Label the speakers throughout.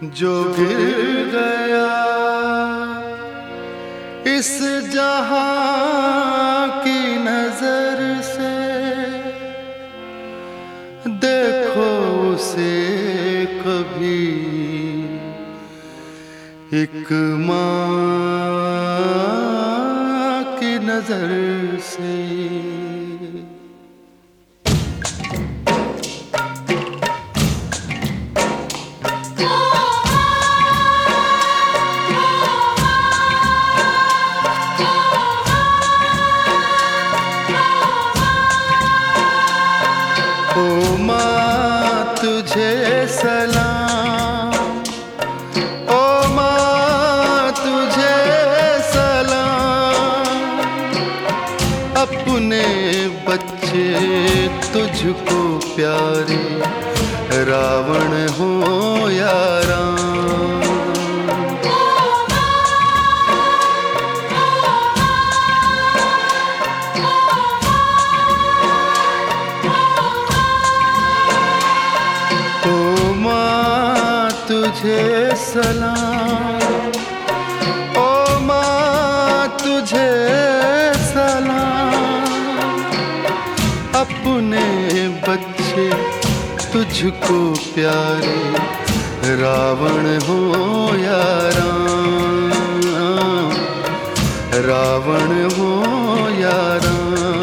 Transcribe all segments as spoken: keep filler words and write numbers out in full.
Speaker 1: जो गिर गया इस जहां की नजर से, देखो उसे कभी एक माँ की नजर से। ओ माँ तुझे सलाम, ओ माँ तुझे सलाम, अपने बच्चे तुझको प्यारे, रावण हो या राम। तुझे सलाम, ओ माँ तुझे सलाम, अपने बच्चे तुझको प्यारे, रावण हो या राम, रावण हो या राम।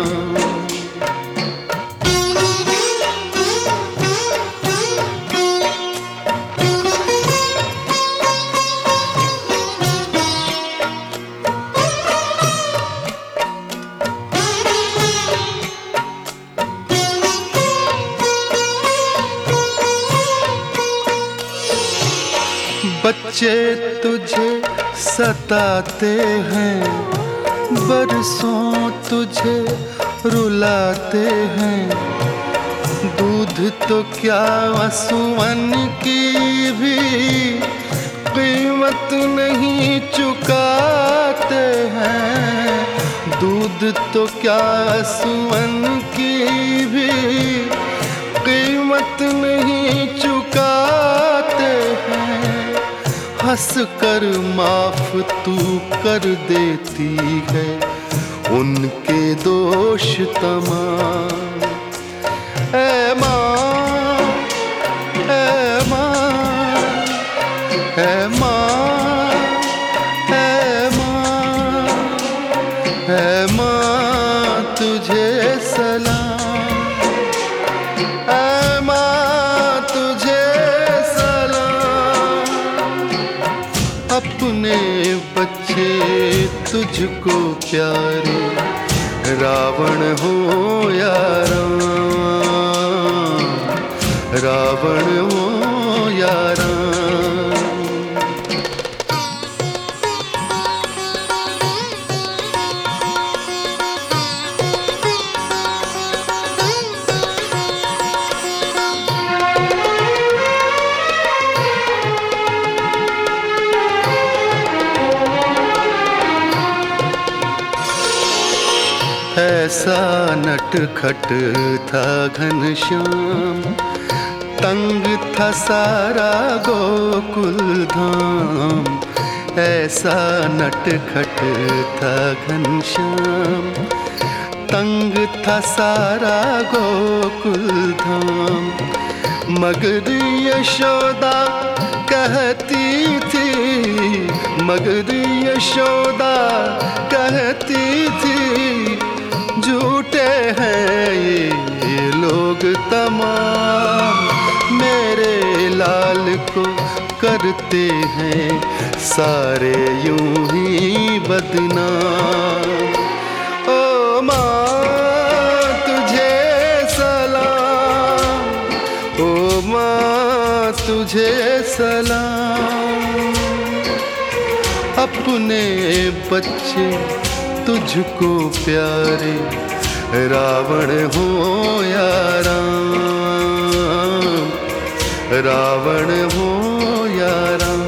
Speaker 1: बच्चे तुझे सताते हैं, बरसों तुझे रुलाते हैं, दूध तो क्या आंसुओं की भी कीमत नहीं चुकाते हैं, दूध तो क्या आंसुओं की भी कीमत नहीं चुकाते हैं। हंस कर माफ तू कर देती है उनके दोष तमाम। ऐ माँ, ऐ माँ, ऐ माँ, ऐ माँ, ऐ माँ तुझे सलाम, ऐ माँ तुझे सलाम, अपने बच्चे तुझको प्यारे, रावण हो या राम, रावण हो या राम। ऐसा नटखट था घनश्याम, तंग था सारा गोकुल धाम। ऐसा नटखट था घनश्याम, तंग था सारा गोकुल धाम। मगर यशोदा कहती थी, मगर यशोदा कहती थी, झूठे हैं ये लोग तमाम, मेरे लाल को करते हैं सारे यूं ही बदनाम। ओ माँ तुझे सलाम, ओ माँ तुझे सलाम, अपने बच्चे तुझको प्यारे, रावण हो या राम, रावण हो या राम।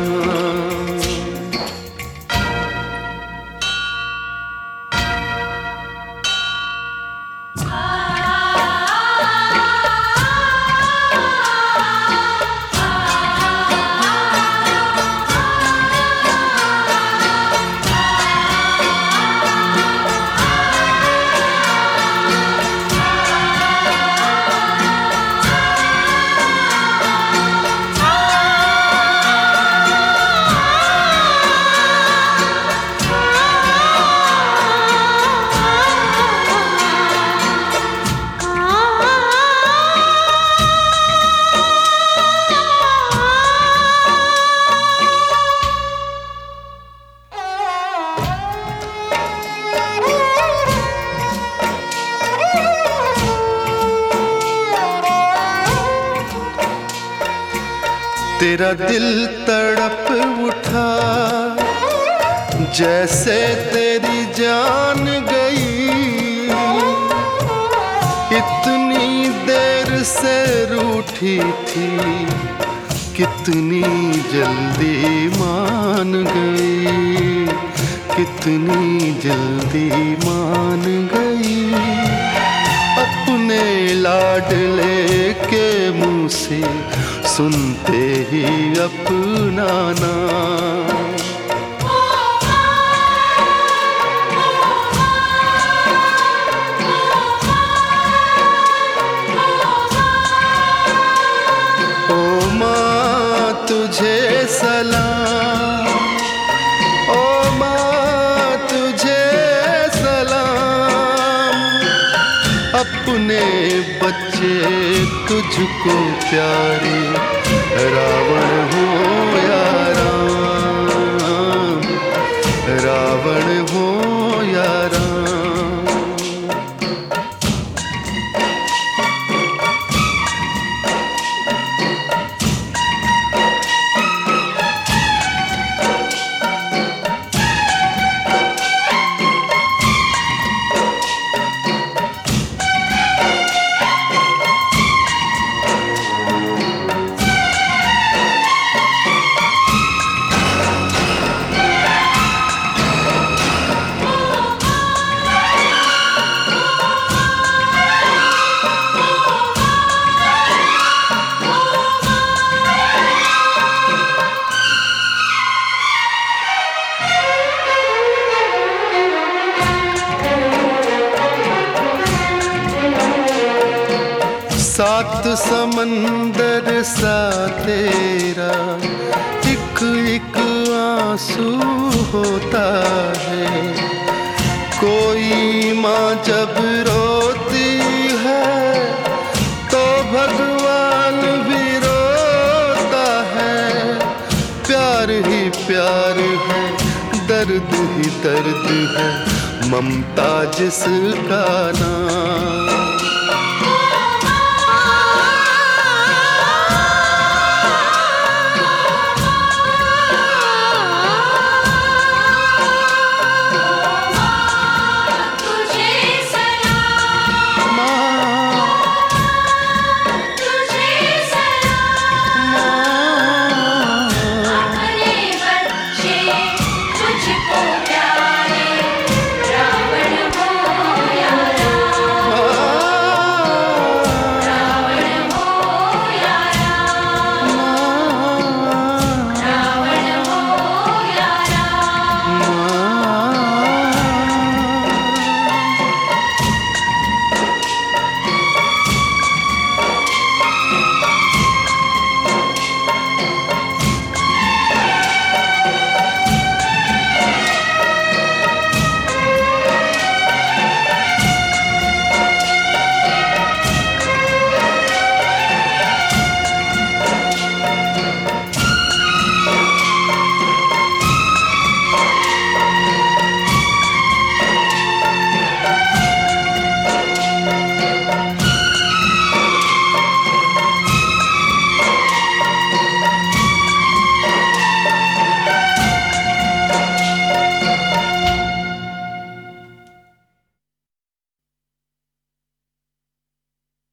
Speaker 1: तेरा दिल तड़प उठा जैसे तेरी जान गई, इतनी देर से रूठी थी कितनी जल्दी मान गई, कितनी जल्दी मान गई। अपने लाडले के मुँह से सुनते ही अपना नाम। ओ माँ तुझे सलाम, ओ माँ तुझे सलाम। अपने बच्चे तुझको प्यारे, रावण हो या राम, रावण हो या राम। सात समंदर सा तेरा एक एक आंसू होता है। कोई माँ जब रोती है तो भगवान भी रोता है। प्यार ही प्यार है, दर्द ही दर्द है, ममता जिसका नाम।